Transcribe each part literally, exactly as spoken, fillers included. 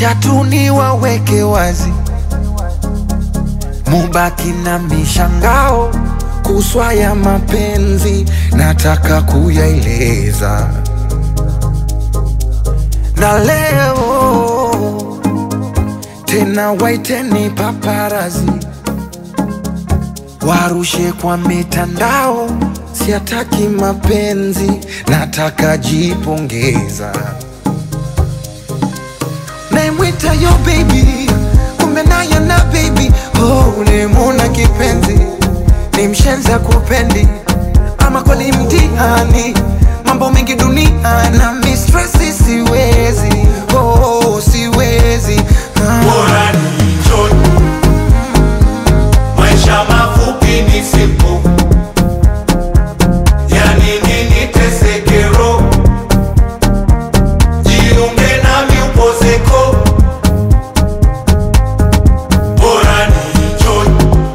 Wacha tu niwaweke wazi, mubaki na mishangao kuswa ya mapenzi, nataka kuyaeleza. Na leo tena waiteni paparazi, warushe kwa mitandao, siataki mapenzi, nataka jipongeza. Naimwita yo baby, kumbe naye na baby. Oh, ulimuna kipenzi, ni mshenza kupendi, ama kweli mtihani, mambo mengi dunia na mistressi, siwezi, oh, siwezi. ah. Bora ni enjoy, maisha mafupi ni simple, yani nini tesekero, jiunge nami upozeko. Bora ni enjoy,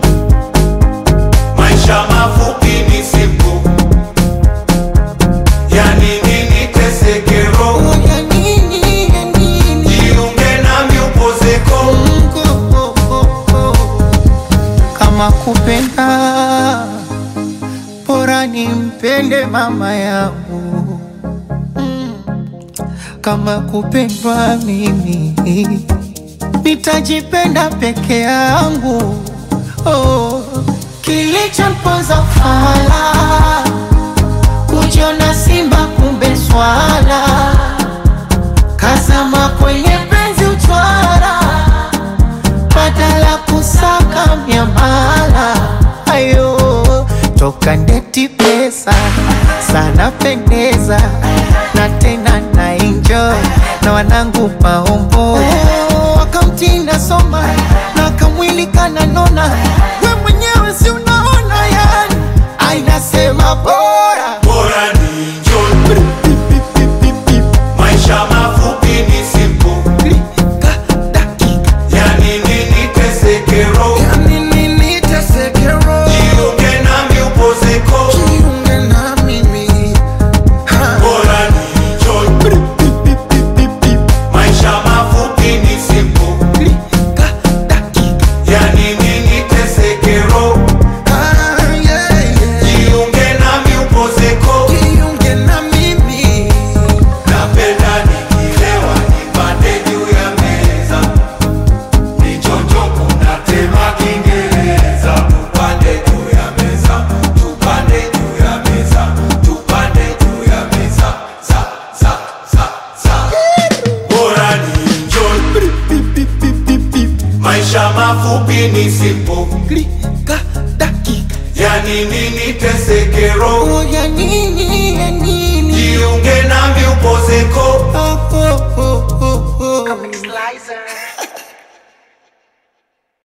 maisha mafupi ni simple, yani nini tesekero, jiunge nami upozeko. Kama kupenda, bora nimpende mama yangu. Kama kupendwa mimi, nitajipenda peke yangu. Oh, kilichomponza fala, kujiona simba kumbe swala, kazama kwenye penzi utwara, badala kusaka miamala. Ayo, toka ndeti pesa, sana pendeza, na tena na enjoy, na wanangu maombo. Akaunti nasoma, na kamwili kananona, we mwenyewe si unaona yani, ainasema bora. Bora ni enjoy, maisha mafupi ni simple, yani nini tesekero, Yani nini tesekero, jiunge nami upozeko. jiunge na mimi. ha. Bora ni enjoy, maisha mafupi ni simple, yani nini tesekero, Ah, yeah, yeah. jiunge nami upozeko. Jiunge na mimi. Napenda nikilewa nipande juu ya meza, nichonjo kuna tema Kiingereza. Tupande juu ya meza, tupande juu ya meza, tupande juu ya meza, sa sa sa sa. Bora ni enjoy, maisha mafupi ni simple, Klika dakika, yani nini tesekero, Oh, yani